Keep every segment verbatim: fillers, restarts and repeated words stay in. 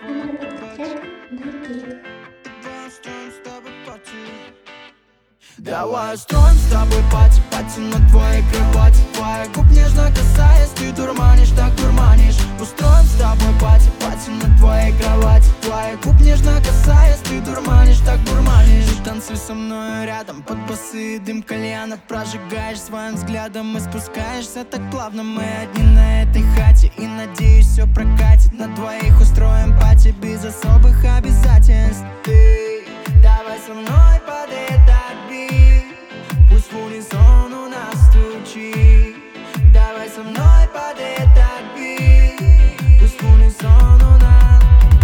Разработка трека Nightbeat. Давай устроим с тобой пати, пати на твоей кровати. Твоих губ нежно касаясь, ты дурманишь, так дурманишь. Устроим с тобой пати, пати на твоей кровати. Твоих губ нежно касаясь, ты дурманишь, так дурманишь. Ты танцуй со мной рядом, под басы дым кальяна. Прожигаешь своим взглядом и спускаешься так плавно. Мы одни на этой хате и, надеюсь, все прокатит. На двоих устроим пати без особых обязательств. Ты давай со мной под этот бит, пусть в унисон у нас стучит. Давай со мной под этот бит, пусть в унисон у нас.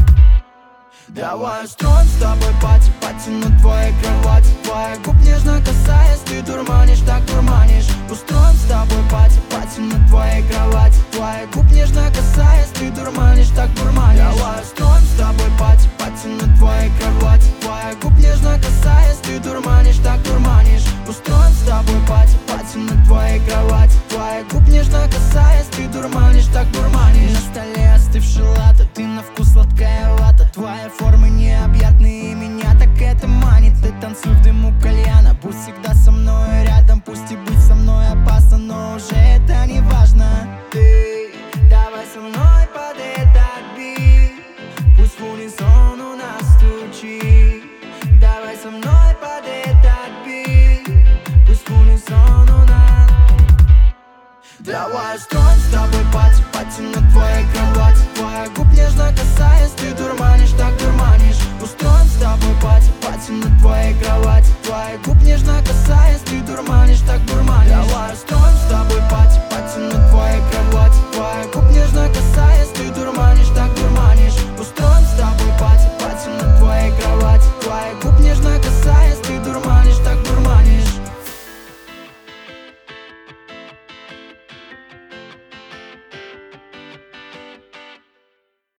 Давай устроим с тобой пати, пати на твоей кровати. Твоих губ нежно касаясь, ты дурманишь, так дурманишь. Устроим с тобой пати, пати на твоей кровати. Твоих губ нежно касаясь, ты дурманишь, так дурманишь. Давай устроим с тобой пати, пати на твоей кровати. Твоих губ нежно касаясь, ты дурманишь, так дурманишь. Устроим с тобой пати, пати на твоей кровати. Твоих губ нежно касаясь, ты дурманишь, так дурманишь. На столе остывший латте, ты на вкус сладкая вата. Твои формы необъятные, меня так это манит. Ты танцуй в дыму кальяна, будь всегда со мной рядом. Пусть и быть со мной опасно, но уже это не важно. Ты давай со мной под этот бит, пусть в унисон у нас стучит. Давай со мной под этот бит, пусть в унисон у нас. Давай устроим с тобой пати, пати на твоей кровати. Твоих губ нежно касаясь, ты дурманишь, так дурманишь. Устроим с тобой пати, пати на твоей кровати. Твоих губ нежно касаясь, ты дурманишь, так дурманишь. Давай устроим с тобой пати, пати на твоей кровати. Твоих губ нежно касаясь, ты дурманишь, так дурманишь. Устроим с тобой пати, пати на твоей кровати. Твоих губ нежно касаясь.